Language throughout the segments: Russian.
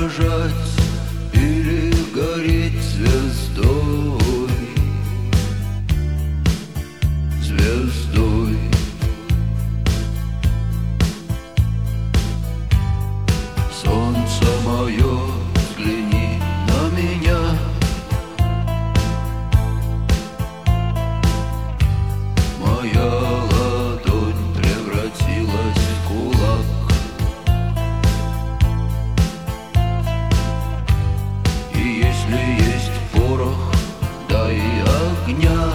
дрожать или гореть звездой, звездой. Солнце мое, взгляни на меня. Моя ладонь превратилась в кулак, и если есть порох, дай огня.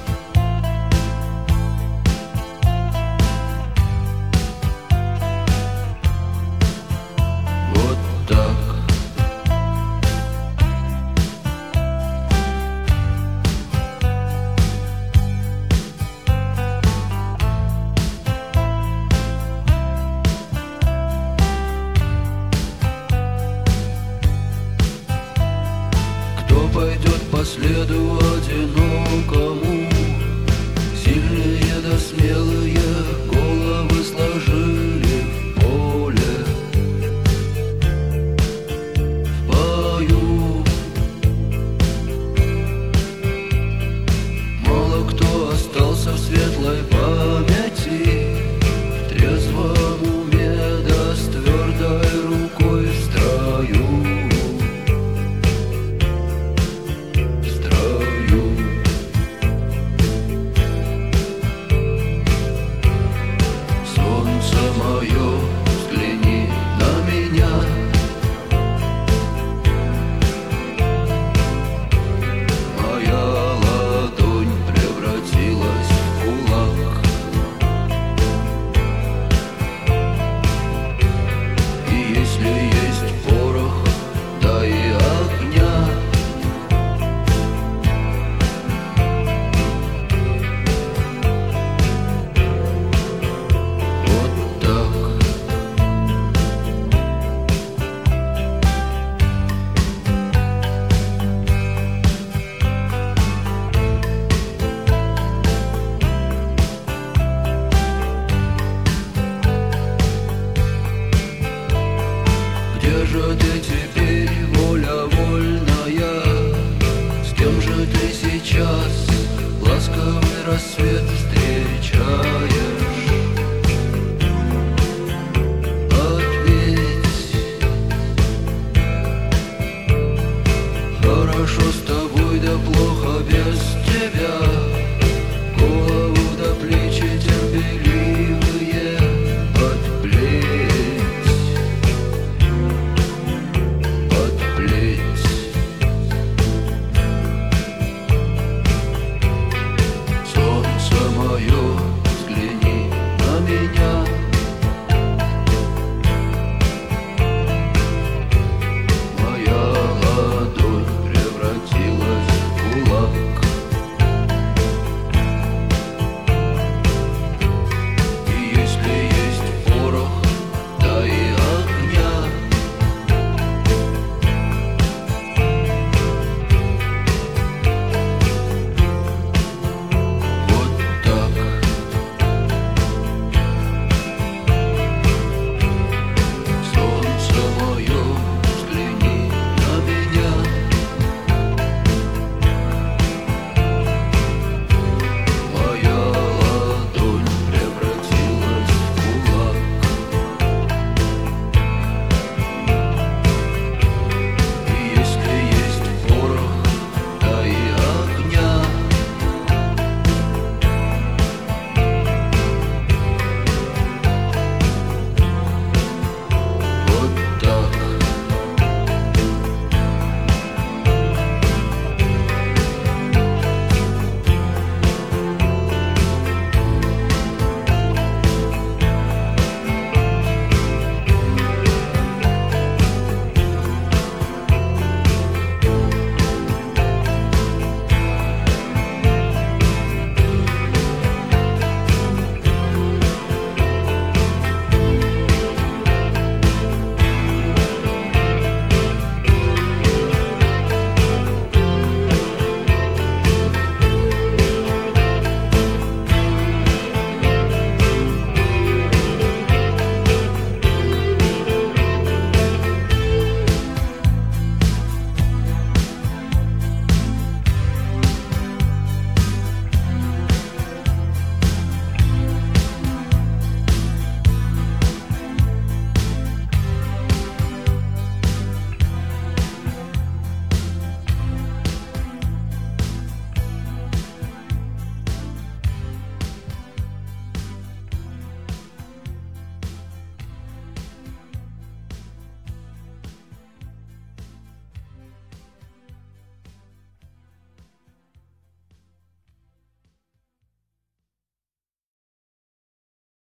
Вот так. Кто пойдет по следу одинокому? Сильные да смелые головы сложили в поле, в бою. Мало кто остался в светлой памяти, в трезвом уме да с твердой рукой в строю. Мое, взгляни на меня. Моя ладонь превратилась в кулак, и если есть порох, дай огня. Где же ты теперь, воля вольная? С кем же ты сейчас, ласковый рассвет?